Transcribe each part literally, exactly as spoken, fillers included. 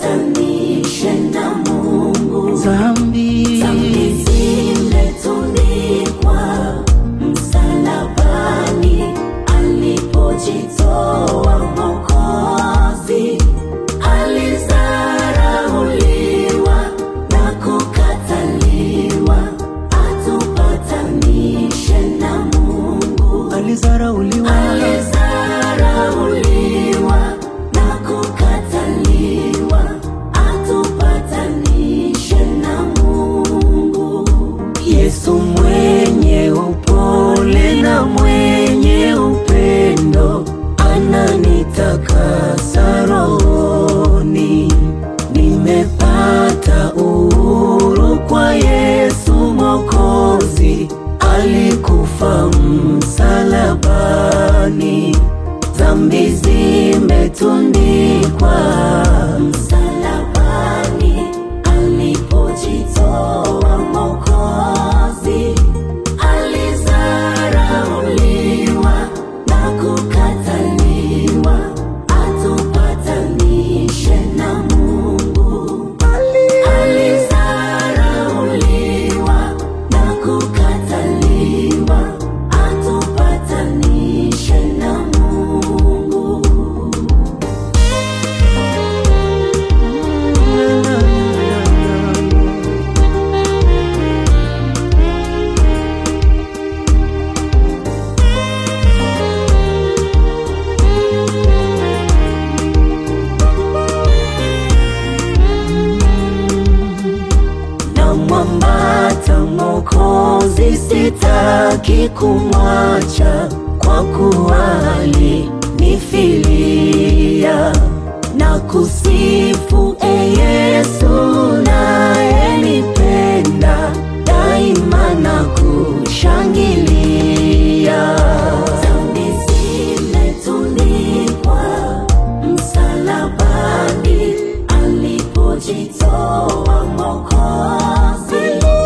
atupatanishe na Mungu. Dhambi Dhambi zimetundikwa msalabani, alipojitoa Mwokozi. Alizarauliwa na kukataliwa, atupatanishe na Mungu. alizarauliwa Alizarauliwa na kukataliwa, atupatanishe na Mungu. Yesu mwenye upole na mwenye upendo, ananitakasa rohoni. Nimepata uhuru kwa Yesu Mwokozi, alikufa msalabani. Dhambi zimetundikwa Msalabani, alipojitoa Mwokozi. Alizarauliwa na kukataliwa, atupatanishe na Mungu. Alizarauliwa na kukataliwa, atupatanishe na Mungu. Namwambata Mwokozi, sitaki kumwacha, kwa kuwa alinifilia. Na kusifu e Yesu nayenipenda, daima na kushangilia. Dhambi zimetundikwa msalabani, alipojitoa Mwokozi.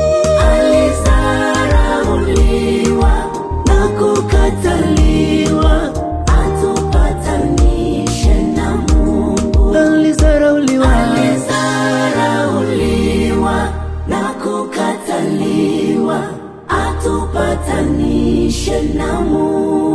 Alizarauliwa na kukataliwa, atupatanishe na Mungu. alizarauliwa Alizarauliwa na kukataliwa, atupatanishe na Mungu.